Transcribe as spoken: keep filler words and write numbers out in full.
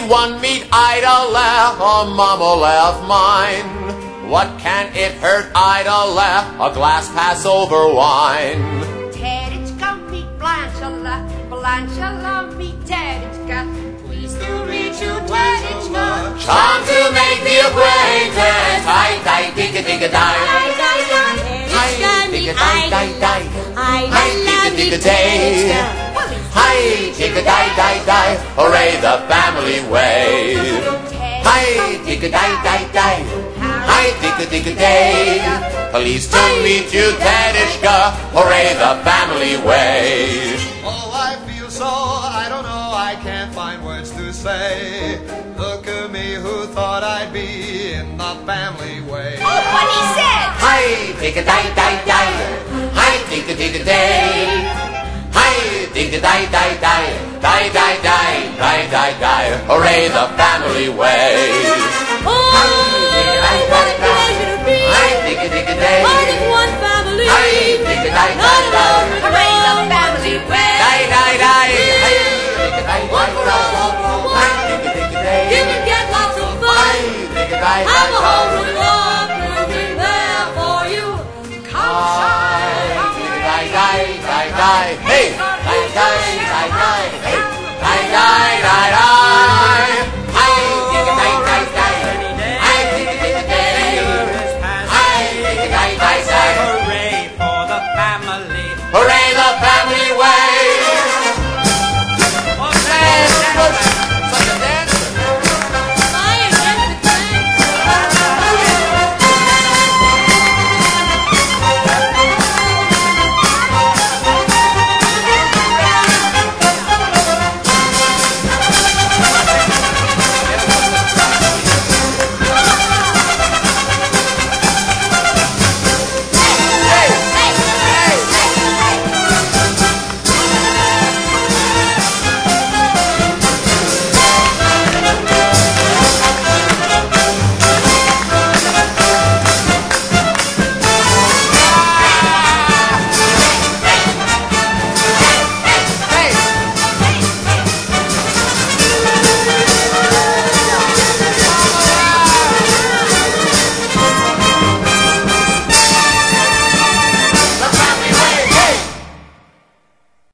one meat idle left, oh mama left mine. What can it hurt idle left, a glass pass over wine. Teddy'chka meet Blanchella, Blanchella meet Teddy'chka. Please do reach you, Teddy'chka. Time to make the acquaintance. Hi, hi, digga, digga, die. Hi, digga, die, die, die. Hi, digga, digga, day. Hi, digga, die, die, die. Hooray, the family way. Hi, digga, die, die, die. Hi, digga, digga, day. Pleased to meet you, Teddy'chka. Hooray, the family way. Oh, I feel so, I don't know, I can't find words to say. Look at me, who thought I'd be in the family way. Oh, what he said! Hi, digga, die, die, die. Hi, digga, digga, day. Hi, digga, die, die, die. Die, die, die, die, die, die. Hooray, the family way. Oh!